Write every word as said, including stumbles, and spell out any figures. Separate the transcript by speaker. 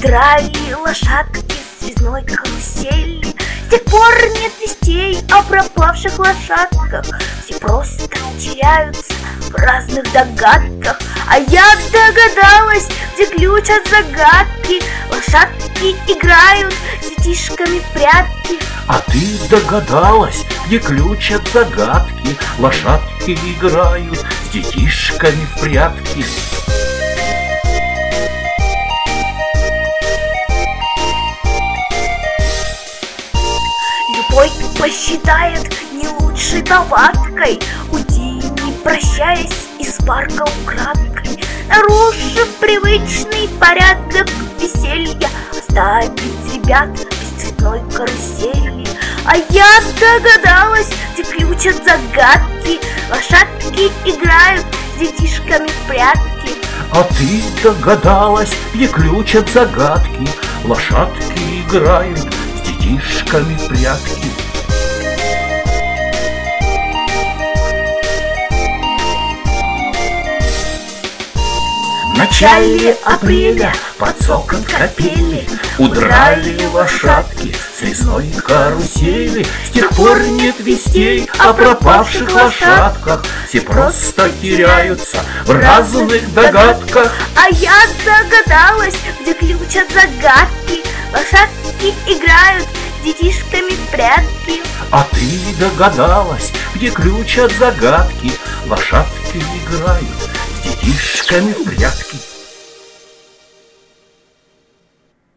Speaker 1: Удрали лошадки с связной карусели. С тех пор нет вестей о пропавших лошадках. Все просто теряются в разных догадках. А я догадалась, где ключ от загадки. Лошадки играют с детишками в прятки.
Speaker 2: А ты догадалась, где ключ от загадки? Лошадки играют с детишками в прятки.
Speaker 1: Любой посчитает не лучшей повадкой уйти, не прощаясь, из парка украдкой, нарушив привычный порядок веселья, оставить ребят без цветной карусели. А я догадалась, где ключ от загадки. Лошадки играют с детишками в прятки.
Speaker 2: А ты догадалась, где ключ от загадки? Лошадки играют с детишками в прятки. В начале апреля под соком капели удрали лошадки с лесной карусели. С тех пор нет вестей о пропавших лошадках. Все просто теряются в разных догадках.
Speaker 1: А я догадалась, где ключ от загадки. Лошадки играют с детишками в прятки.
Speaker 2: А ты догадалась, где ключ от загадки? Лошадки играют с детишками в прятки.